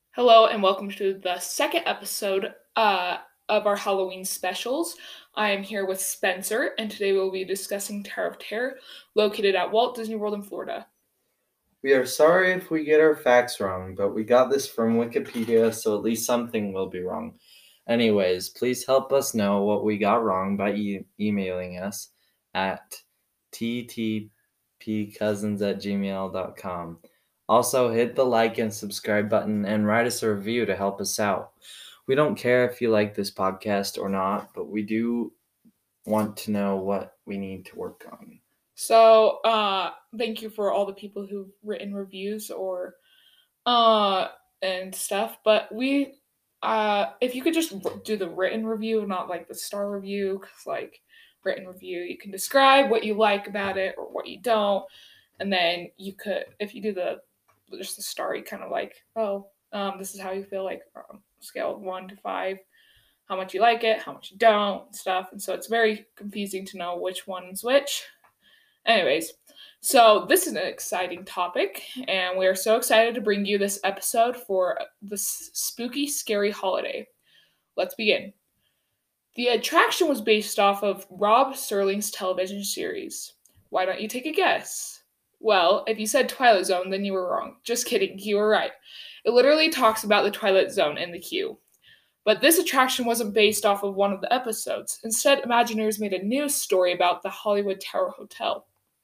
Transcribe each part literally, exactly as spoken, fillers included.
Hello and welcome to the second episode uh, of our Halloween specials. I am here with Spencer, and today we'll be discussing Tower of Terror, located at Walt Disney World in Florida. We are sorry if we get our facts wrong, but we got this from Wikipedia, so at least something will be wrong. Anyways, please help us know what we got wrong by e- emailing us at t t p cousins at gmail dot com. Also, hit the like and subscribe button and write us a review to help us out. We don't care if you like this podcast or not, but we do want to know what we need to work on. So, uh, thank you for all the people who've written reviews or uh and stuff. But we, uh, if you could just do the written review, not like the star review, because like written review, you can describe what you like about it or what you don't, and then you could, if you do the just the star, you kind of like, oh, um, this is how you feel, like um, scale of one to five, how much you like it, how much you don't, and stuff. And so it's very confusing to know which one's which. Anyways, so this is an exciting topic, and we are so excited to bring you this episode for this spooky, scary holiday. Let's begin. The attraction was based off of Rob Serling's television series. Why don't you take a guess? Well, if you said Twilight Zone, then you were wrong. Just kidding, you were right. It literally talks about the Twilight Zone in the queue. But this attraction wasn't based off of one of the episodes. Instead, Imagineers made a new story about the Hollywood Tower Hotel.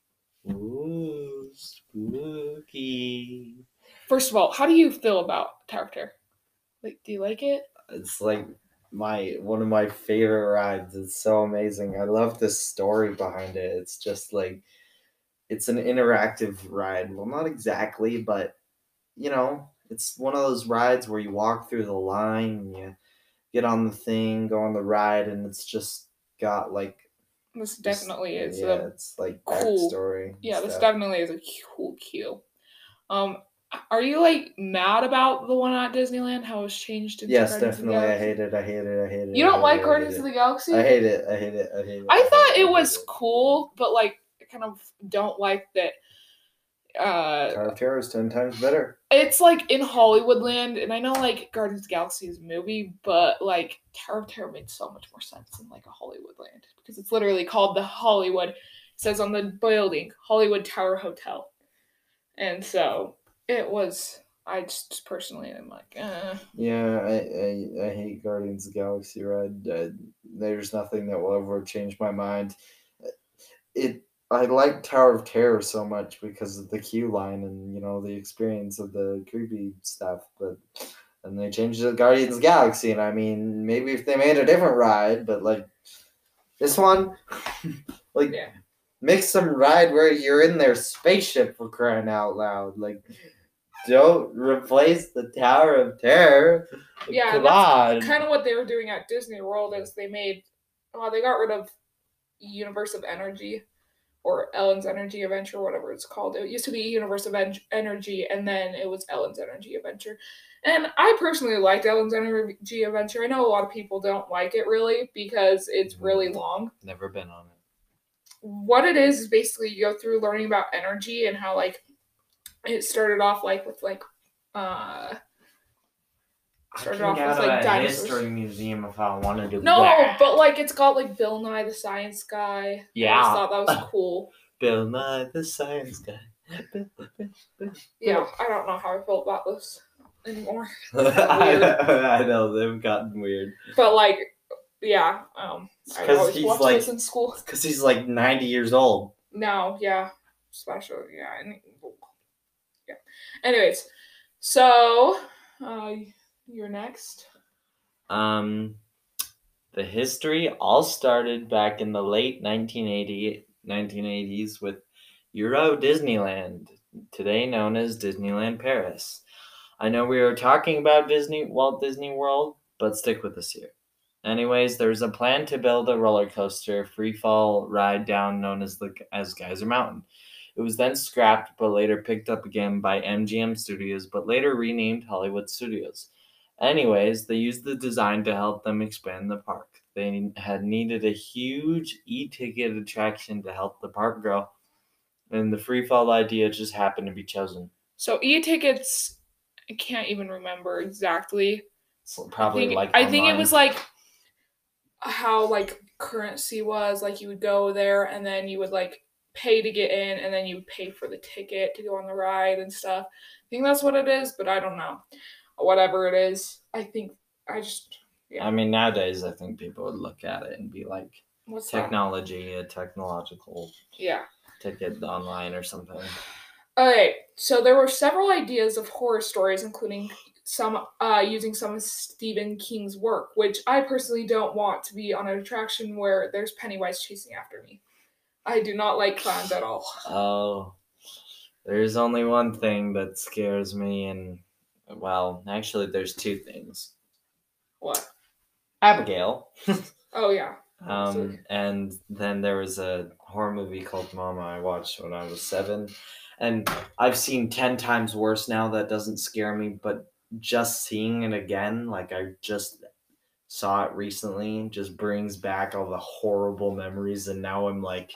Ooh, spooky. First of all, how do you feel about Tower of Terror? Like, do you like it? It's like my one of my favorite rides. It's so amazing. I love the story behind it. It's just like it's an interactive ride. Well, not exactly, but you know, it's one of those rides where you walk through the line and you get on the thing, go on the ride, and it's just got like This just, definitely is yeah, a it's like cool. backstory. Yeah, this stuff. definitely is a cool queue. Um, are you like mad about the one at Disneyland? How it's changed into Yes, Guardians of the definitely. I Galaxy? hate it. I hate it. I hate it. You I don't hate like it, I hate Guardians it. of the Galaxy? I hate it. I hate it. I hate it. I hate thought I it hate was cool, but like I kind of don't like that. Uh, Tower of Terror is ten times better. it's like in Hollywoodland, and I know like Guardians of the Galaxy is a movie, but like Tower of Terror makes so much more sense in like a Hollywoodland because it's literally called the Hollywood. It says on the building Hollywood Tower Hotel, and so it was. I just personally am like, eh. Yeah, I, I, I hate Guardians of the Galaxy ride. Uh, there's nothing that will ever change my mind. It I like Tower of Terror so much because of the queue line and you know the experience of the creepy stuff, but and they changed it to Guardians of the Galaxy, and I mean maybe if they made a different ride, but like this one, like Yeah. make some ride where you're in their spaceship for crying out loud, like. Don't replace the Tower of Terror. Yeah, Come that's on. kind of what they were doing at Disney World. Is they made, well, they got rid of Universe of Energy or Ellen's Energy Adventure, whatever it's called. It used to be Universe of en- Energy, and then it was Ellen's Energy Adventure. And I personally liked Ellen's Energy Adventure. I know a lot of people don't like it really because it's really long. Never been on it. What it is is basically you go through learning about energy and how like it started off like with like uh started I off can with go to like a dinosaurs. history museum if I wanted to. No, that. but like it's got like Bill Nye the Science Guy. Yeah. I just thought that was cool. Bill Nye the Science Guy. Yeah, I don't know how I felt about this anymore. I, I know they've gotten weird. But like, yeah, um, I always he's watched like, this in school. Because he's like ninety years old. No, yeah, special, yeah, and, yeah. Anyways, so uh, you're next. Um, the history all started back in the late nineteen eighties with Euro Disneyland, today known as Disneyland Paris. I know we were talking about Disney Walt Disney World, but stick with us here. Anyways, there's a plan to build a roller coaster free fall ride down known as the as Geyser Mountain. It was then scrapped, but later picked up again by M G M Studios, but later renamed Hollywood Studios. Anyways, they used the design to help them expand the park. They had needed a huge e-ticket attraction to help the park grow, and the free fall idea just happened to be chosen. So e-tickets I can't even remember exactly. So probably I think, like I think it online. was like how like currency was, like you would go there and then you would like pay to get in and then you would pay for the ticket to go on the ride and stuff. I think that's what it is, but I don't know. Whatever it is, I think I just yeah. I mean, nowadays I think people would look at it and be like, What's that? technology, a technological Yeah. ticket online or something. Okay, so there were several ideas of horror stories, including some uh, using some of Stephen King's work, which I personally don't want to be on an attraction where there's Pennywise chasing after me. I do not like clowns at all. Oh, there's only one thing that scares me, and well, actually, there's two things. What? Abigail. Oh yeah. Um, and then there was a horror movie called Mama I watched when I was seven, and I've seen ten times worse now. That doesn't scare me, but just seeing it again, like I just saw it recently, just brings back all the horrible memories. And now I'm like,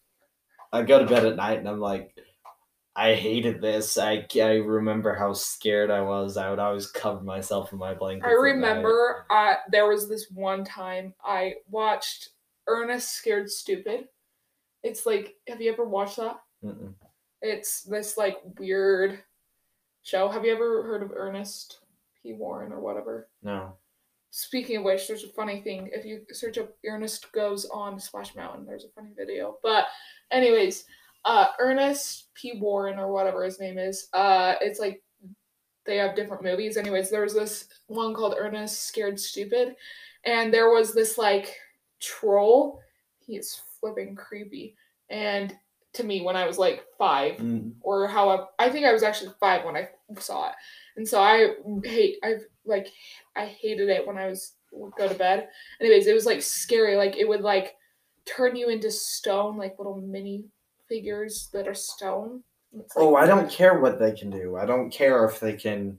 I go to bed at night and I'm like, I hated this. I, I remember how scared I was. I would always cover myself in my blanket. I remember uh, there was this one time I watched Ernest Scared Stupid. It's like, have you ever watched that? Mm-mm. It's this like weird show. Have you ever heard of Ernest P. Warren or whatever? No. Speaking of which, there's a funny thing. If you search up Ernest Goes on Splash Mountain, there's a funny video. But anyways, uh, Ernest P. Warren or whatever his name is, uh, it's like they have different movies. Anyways, there was this one called Ernest Scared Stupid, and there was this like troll. He is flipping creepy. And to me, when I was like five, Mm. or how I, I think I was actually five when I saw it, and so I hate I've like I hated it when I was would go to bed. Anyways, it was like scary. Like it would like turn you into stone, like little mini figures that are stone. It's like, Oh, I don't care what they can do. I don't care if they can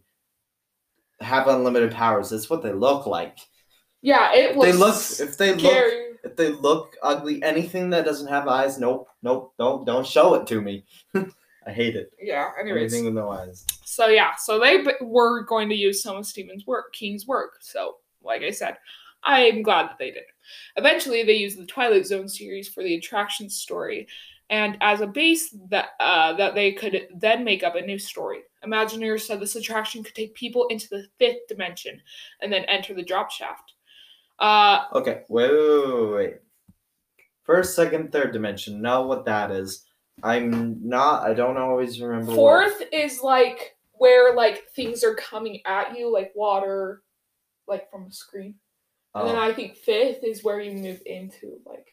have unlimited powers. It's what they look like. Yeah, it If was they look if they scary. look if they look ugly, anything that doesn't have eyes, nope, nope, don't don't show it to me. I hate it. Yeah, anyways. Anything with no eyes. So yeah, so they b- were going to use some of Stephen's work, King's work. So, like I said, I'm glad that they did. Eventually, they used the Twilight Zone series for the attraction story, and as a base that uh, that they could then make up a new story. Imagineers said this attraction could take people into the fifth dimension and then enter the drop shaft. Uh, Okay, wait, wait, wait, wait. First, second, third dimension. Know what that is. I'm not. I don't always remember. Fourth what... is like where like things are coming at you, like water, like from a screen. And then I think fifth is where you move into like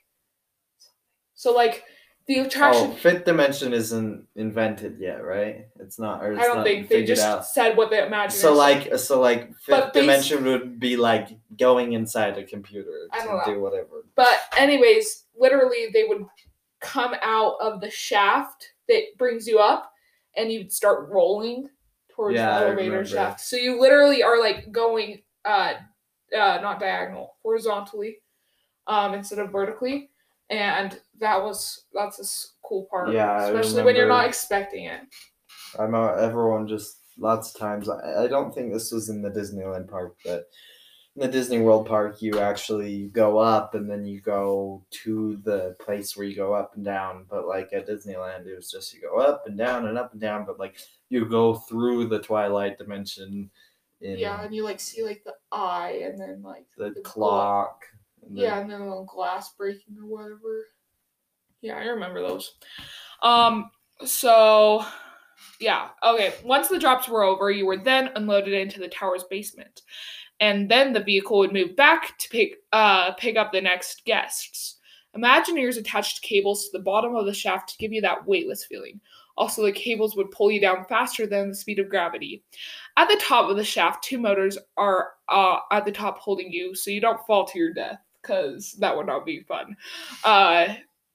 so like the attraction. Oh, fifth dimension isn't invented yet, right? It's not. Or it's I don't not think they just out. said what they imagined. So like, so like fifth But bas- dimension would be like going inside a computer I to don't know. do whatever. But anyways, literally they would come out of the shaft that brings you up, and you'd start rolling towards Yeah, the I elevator remember. shaft. So you literally are like going uh uh not diagonal, horizontally, um, instead of vertically. And that was that's a s- cool part. Yeah, Especially I when you're remember. not expecting it. I know everyone just lots of times. I, I don't think this was in the Disneyland park, but in the Disney World park, you actually go up and then you go to the place where you go up and down. But like at Disneyland, it was just you go up and down and up and down. But like you go through the Twilight dimension. In Yeah, and you like see like the eye, and then like the, the clock. Gla- and yeah, and then a little glass breaking or whatever. Yeah, I remember those. Um. So. Yeah, okay. Once the drops were over, you were then unloaded into the tower's basement. And then the vehicle would move back to pick uh, pick up the next guests. Imagineers attached cables to the bottom of the shaft to give you that weightless feeling. Also, the cables would pull you down faster than the speed of gravity. At the top of the shaft, two motors are uh, at the top holding you, so you don't fall to your death, because that would not be fun. Uh,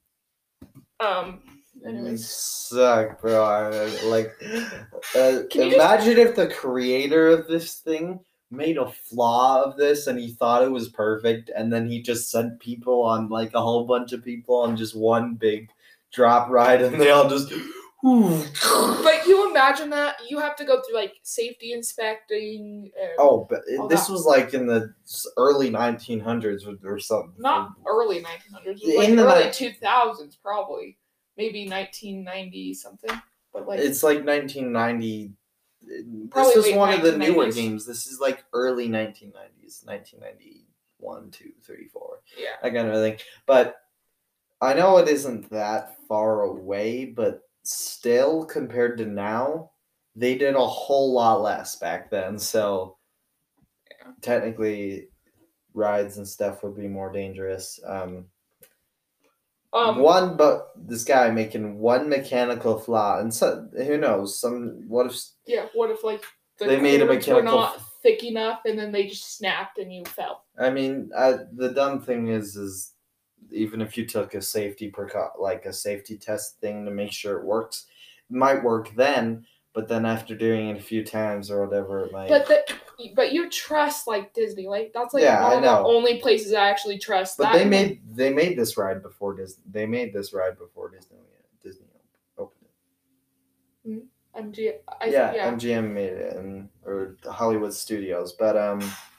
um... Anyways. You suck, bro. I, like, uh, Can you imagine if the creator of this thing made a flaw of this and he thought it was perfect, and then he just sent people on like a whole bunch of people on just one big drop ride, and they all just But you imagine that you have to go through like safety inspecting. And oh, but it, all this that. was like in the early nineteen hundreds or something. Not early nineteen hundreds. It was like In the early ni- two thousands, probably. Maybe nineteen ninety something. But like It's like nineteen ninety. Probably This was late one of the nineteen newer nineties. games. This is like early nineteen nineties, nineteen ninety-one, two, three, four. Yeah. That kind of thing. But I know it isn't that far away, but still, compared to now, they did a whole lot less back then. So Yeah. technically, rides and stuff would be more dangerous. Um, Um, one, but this guy making one mechanical flaw, and so who knows? Some what if yeah. What if like the They made a cords were mechanical not thick enough, and then they just snapped and you fell? I mean, uh, the dumb thing is, is even if you took a safety preca- like a safety test thing to make sure it works, it might work then, but then after doing it a few times or whatever, it might. But the, but you trust like Disney, like that's like Yeah, one I of know. the only places I actually trust. But that they and, made like, they made this ride before Disney. They made this ride before Disney. Disney opened it. M G. I, Yeah, yeah. M G M made it, and or Hollywood Studios. But um,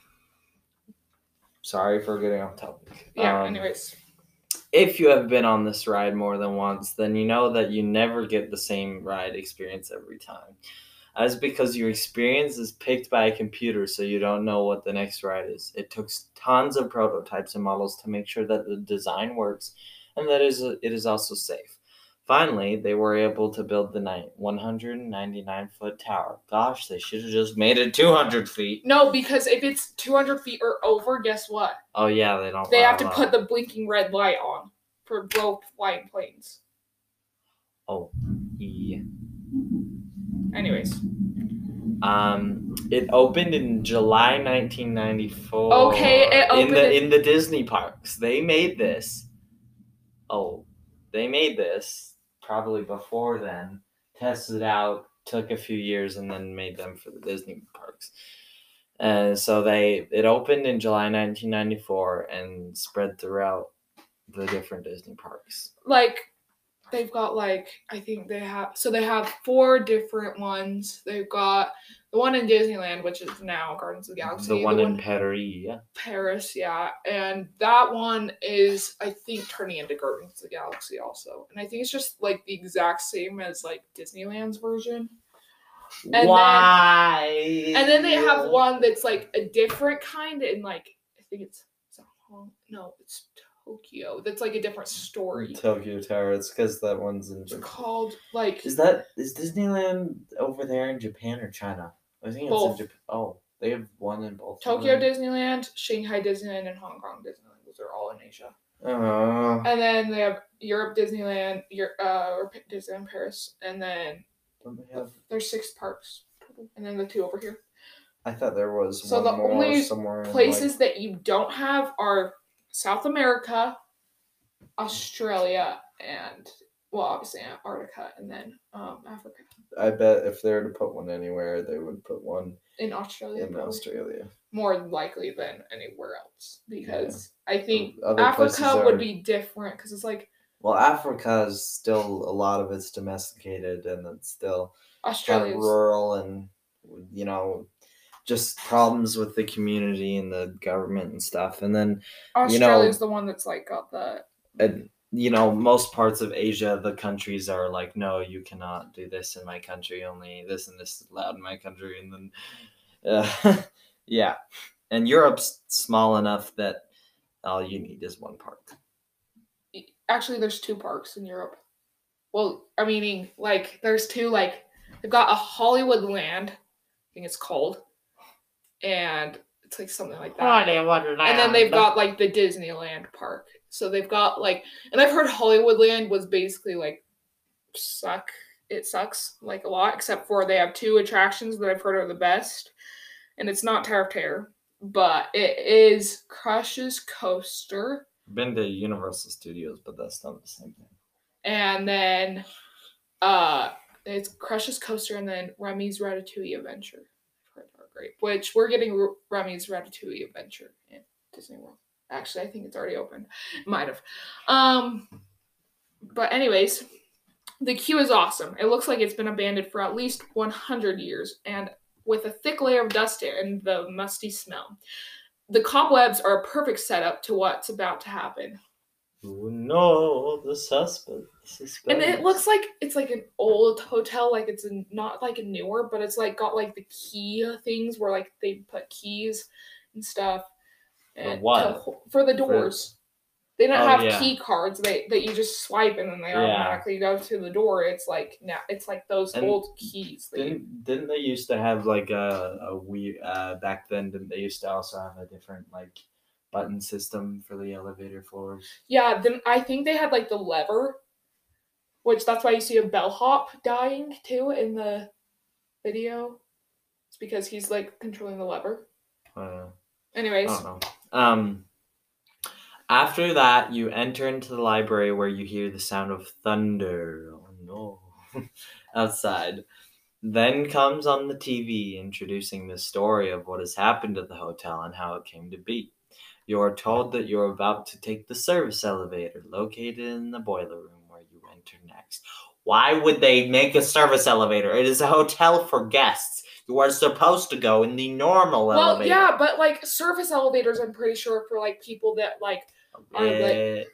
sorry for getting off topic. Yeah. Um, Anyways. If you have been on this ride more than once, then you know that you never get the same ride experience every time. That's because your experience is picked by a computer, so you don't know what the next ride is. It took tons of prototypes and models to make sure that the design works and that it is also safe. Finally, they were able to build the one hundred ninety-nine foot tower. Gosh, they should have just made it two hundred feet. No, because if it's two hundred feet or over, guess what? Oh, yeah, they don't. They have to put the blinking red light on for low flying planes. Oh, yeah. Anyways. Um, it opened in July nineteen ninety-four. Okay, it opened in the in- in the Disney parks. They made this. Oh, they made this probably before then. Tested out, took a few years, and then made them for the Disney parks. And so they it opened in July nineteen ninety-four and spread throughout the different Disney parks. Like. They've got like I think they have so they have four different ones. They've got the one in Disneyland, which is now Gardens of the Galaxy. The one the in one Paris, yeah. Paris, yeah, and that one is I think turning into Gardens of the Galaxy also, and I think it's just like the exact same as like Disneyland's version. And Why? Then, and then they have one that's like a different kind, and like I think it's, it's Hong, no, it's. Tokyo. That's like a different story. Tokyo Tower. It's because that one's in Japan. It's called like. Is that is Disneyland over there in Japan or China? I think both. It's in Japan. Oh, they have one in both. Tokyo Disneyland, Shanghai Disneyland, and Hong Kong Disneyland. Those are all in Asia. Uh, and then they have Europe Disneyland, Europe, uh, or Disneyland Paris, and then don't they have? There's six parks, and then the two over here. I thought there was so one the more only somewhere. Places like... that you don't have are South America, Australia, and well, obviously Antarctica, and then um, Africa. I bet if they were to put one anywhere, they would put one in Australia. In probably. Australia, more likely than anywhere else, because yeah. I think Other Africa are... would be different because it's like. Well, Africa is still a lot of it's domesticated, and it's still Australia's... kind of rural, and you know. Just problems with the community and the government and stuff, and then Australia's you know, the one that's like got the. And you know, most parts of Asia, the countries are like, no, you cannot do this in my country. Only this and this is allowed in my country, and then, uh, yeah, and Europe's small enough that all you need is one park. Actually, there's two parks in Europe. Well, I mean, like, there's two. Like, they've got a Hollywood Land, I think it's called. And it's like something like that. Hollywood Land. And then they've got like the Disneyland park. So they've got like, and I've heard Hollywood Land was basically like suck. It sucks like a lot, except for they have two attractions that I've heard are the best. And it's not Tower of Terror, but it is Crush's Coaster. Been to Universal Studios, but that's not the same thing. And then uh, it's Crush's Coaster, and then Remy's Ratatouille Adventure. Great, which we're getting Remy's Ratatouille Adventure in Disney World. Actually, I think it's already open. Might have. Um, but anyways, The queue is awesome. It looks like it's been abandoned for at least one hundred years, and with a thick layer of dust and the musty smell. The cobwebs are a perfect setup to what's about to happen. Oh no, the suspense. suspense. And it looks like it's like an old hotel, like it's a, not like a newer, but it's like got like the key things where like they put keys and stuff. And for what? To, for the doors. For, they don't oh, have yeah. key cards they, that you just swipe and then they yeah. automatically go to the door. It's like now it's like those and old keys. Didn't you... didn't they used to have like a a weird uh, back then? Didn't they used to also have a different like button system for the elevator floors? Yeah, then I think they had like the lever, which that's why you see a bellhop dying too in the video. It's because he's like controlling the lever. Uh, Anyways, I don't know. Um. After that, you enter into the library where you hear the sound of thunder. Oh no. Outside. Then comes on the T V introducing the story of what has happened to the hotel and how it came to be. You are told that you're about to take the service elevator located in the boiler room where you enter next. Why would they make a service elevator? It is a hotel for guests. You are supposed to go in the normal well, elevator. Well, yeah, but like service elevators, I'm pretty sure for like people that like are like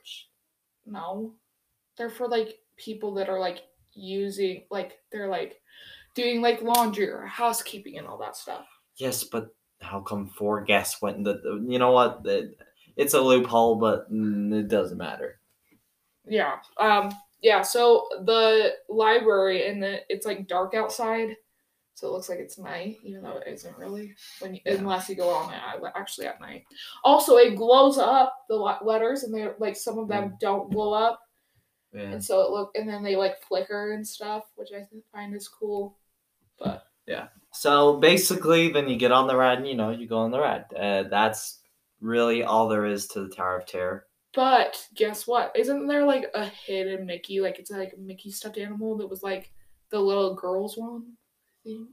no, they're for like people that are like using like they're like doing like laundry or housekeeping and all that stuff. Yes, but how come four guests went? The you know what? The, it's a loophole, but it doesn't matter. Yeah. Um. Yeah. So the library and the it's like dark outside. So it looks like it's night, even though it isn't really, when you, yeah. unless you go on it actually at night. Also, it glows up the letters, and they like some of them yeah. don't glow up, yeah. and so it look, and then they like flicker and stuff, which I find is cool. But yeah, so basically, then you get on the ride, and you know you go on the ride. Uh, that's really all there is to the Tower of Terror. But guess what? Isn't there like a hidden Mickey? Like it's like a Mickey stuffed animal that was like the little girl's one. Think.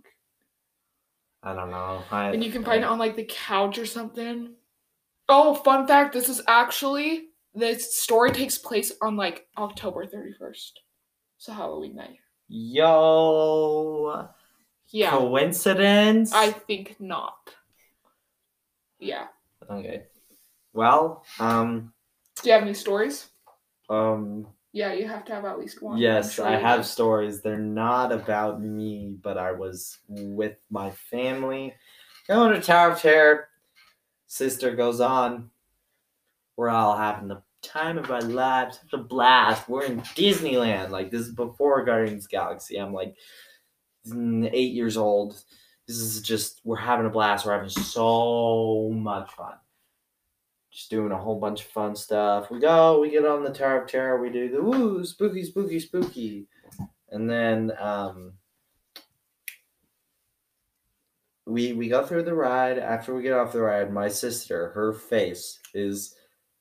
I don't know. I, and you can find I, it on like the couch or something. Oh, fun fact, this is actually, this story takes place on like October thirty-first. So Halloween night. Yo. Yeah. Coincidence? I think not. Yeah. Okay. Well, um. Do you have any stories? Um. Yeah, you have to have at least one. Yes, sure I have stories. They're not about me, but I was with my family. Going to Tower of Terror. Sister goes on. We're all having the time of our lives. Such a blast. We're in Disneyland. Like, this is before Guardians of the Galaxy. I'm like eight years old. This is just, we're having a blast. We're having so much fun. Just doing a whole bunch of fun stuff. We go, we get on the Tower of Terror, we do the woo, spooky, spooky, spooky. And then um, we we go through the ride. After we get off the ride, my sister, her face is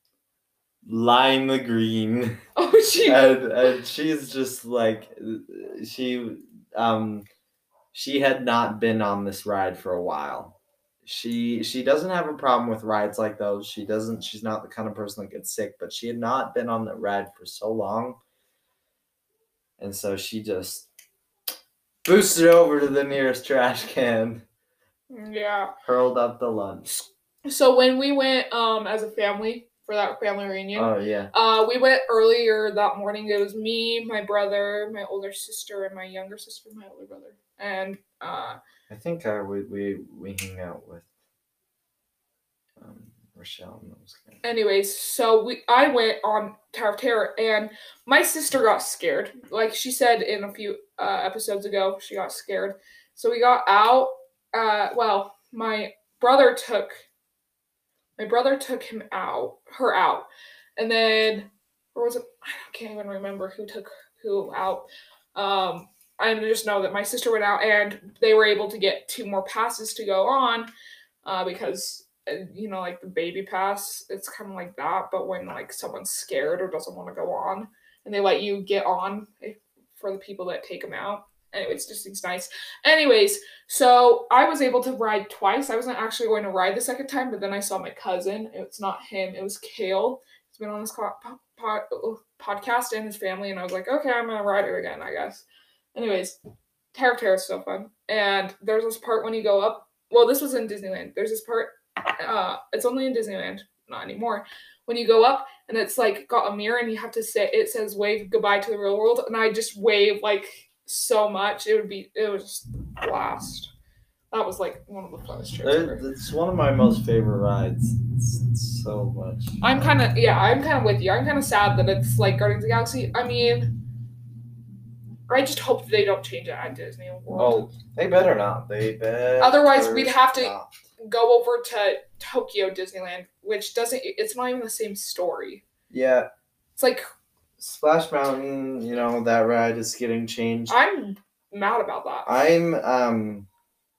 lime green. Oh, she and, and she's just like, she um she had not been on this ride for a while. She she doesn't have a problem with rides like those. She doesn't. She's not the kind of person that gets sick. But she had not been on the ride for so long, and so she just boosted over to the nearest trash can. Yeah. Hurled up the lunch. So when we went um as a family for that family reunion, oh yeah, uh we went earlier that morning. It was me, my brother, my older sister, and my younger sister, my older brother, and uh. I think uh, we we we hang out with um, Rochelle and those guys. Anyways, so we I went on Tower of Terror, and my sister got scared. Like she said in a few uh, episodes ago, she got scared. So we got out. Uh, well, my brother took my brother took him out, her out, and then or was it? I can't even remember who took who out. Um. I just know that my sister went out and they were able to get two more passes to go on uh, because, you know, like the baby pass, it's kind of like that. But when like someone's scared or doesn't want to go on and they let you get on if, for the people that take them out. Anyways, just seems nice. Anyways, so I was able to ride twice. I wasn't actually going to ride the second time, but then I saw my cousin. It's not him. It was Kale. He's been on this car pod, podcast and his family, and I was like, okay, I'm gonna ride it again, I guess. Anyways, Tower of Terror is so fun, and there's this part when you go up. Well, this was in Disneyland. There's this part. Uh, it's only in Disneyland, not anymore. When you go up, and it's like got a mirror, and you have to say it says wave goodbye to the real world, and I just wave like so much. It would be it was just a blast. That was like one of the funnest trips ever. It's one of my most favorite rides. It's, it's so much. I'm kind of yeah, I'm kind of with you. I'm kind of sad that it's like Guardians of the Galaxy. I mean, I just hope they don't change it at Disney World. Oh, they better not. They better. Otherwise, we'd have to not. go over to Tokyo Disneyland, which doesn't. It's not even the same story. Yeah. It's like Splash Mountain. You know that ride is getting changed. I'm mad about that. I'm um.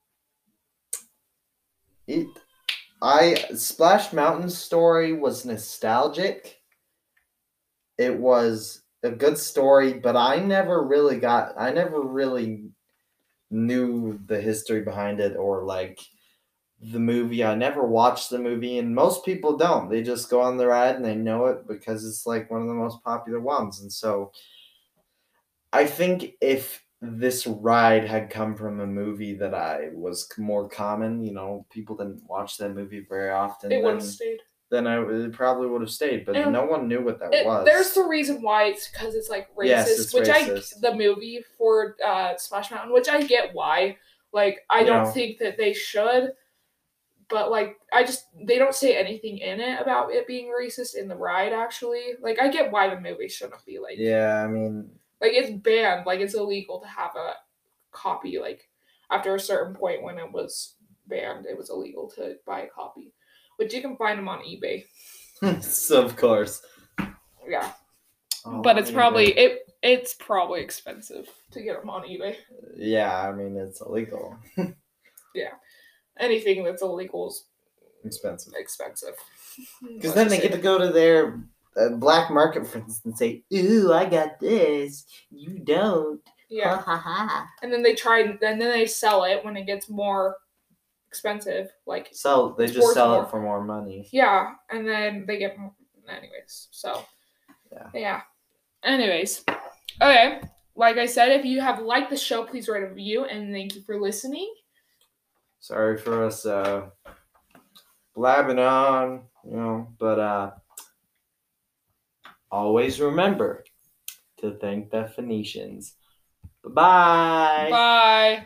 It, I Splash Mountain's story was nostalgic. It was a good story, but I never really got. I never really knew the history behind it or like the movie. I never watched the movie, and most people don't. They just go on the ride and they know it because it's like one of the most popular ones. And so, I think if this ride had come from a movie that I was more common, you know, people didn't watch that movie very often. It would have stayed. Then I it probably would have stayed, but and no one knew what that it, was. There's the reason why it's because it's like racist, yes, it's which racist. I the movie for uh, Splash Mountain, which I get why. Like I You don't know. think that they should, but like I just they don't say anything in it about it being racist in the ride. Actually, like I get why the movie shouldn't be like. Yeah, I mean. Like, it's banned. Like, it's illegal to have a copy. Like, after a certain point when it was banned, it was illegal to buy a copy. Which you can find them on eBay. So, of course. Yeah. Oh, but it's eBay. probably it. It's probably expensive to get them on eBay. Yeah, I mean, it's illegal. Yeah. Anything that's illegal is expensive. Expensive. Because then they get to go to their... Uh, black market, for instance, and say, "Ooh, I got this. You don't." Yeah. Ha ha ha. And then they try, and then they sell it when it gets more expensive. Like so they just sell more. it for more money. Yeah, and then they get more. Anyways, so yeah. Yeah. Anyways, okay. Like I said, if you have liked the show, please write a review, and thank you for listening. Sorry for us uh, blabbing on, you know, but uh. Always remember to thank the Phoenicians. Bye-bye. Bye.